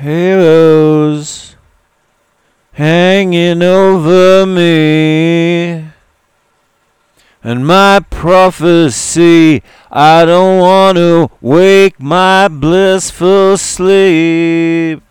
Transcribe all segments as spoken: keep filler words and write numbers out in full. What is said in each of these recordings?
halos hanging over me, and my prophecy, I don't want to wake my blissful sleep.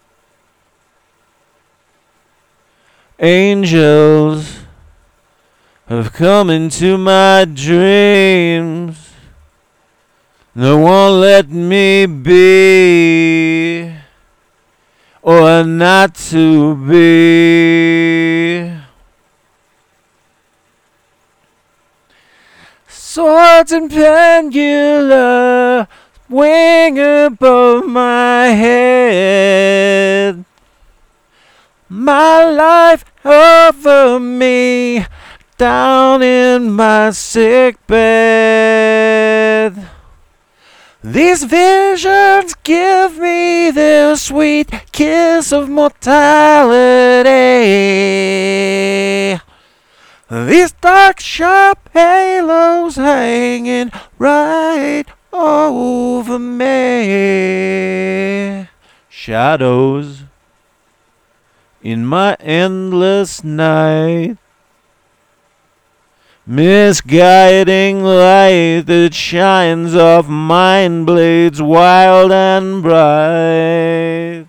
Angels have come into my dreams. They won't let me be, or not to be. Swords and pendula wing above my head. My life over me, down in my sick bed. These visions give me the sweet kiss of mortality. These dark, sharp halos hanging right over me. Shadows in my endless night, misguiding light that shines off mind blades wild and bright.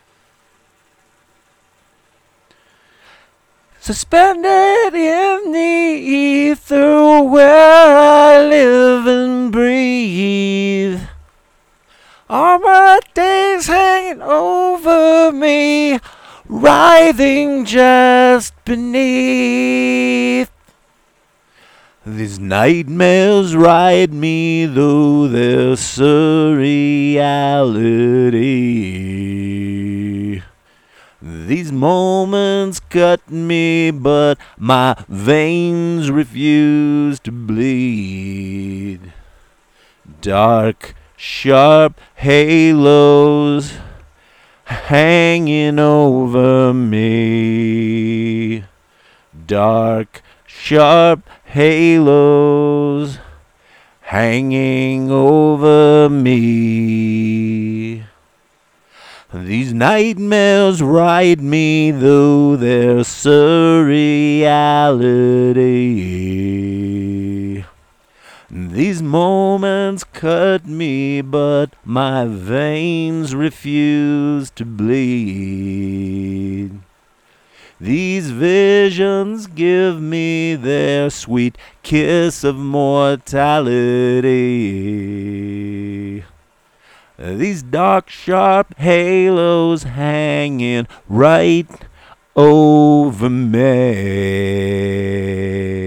Suspended in the ether where I live and breathe. All my days hanging over me, writhing just beneath. These nightmares ride me through their surreality. These moments cut me, but my veins refuse to bleed. Dark, sharp halos hanging over me. Dark, sharp halos hanging over me. These nightmares ride me through their surreality. These moments cut me, but my veins refuse to bleed. These visions give me their sweet kiss of mortality. These dark, sharp halos hanging right over me.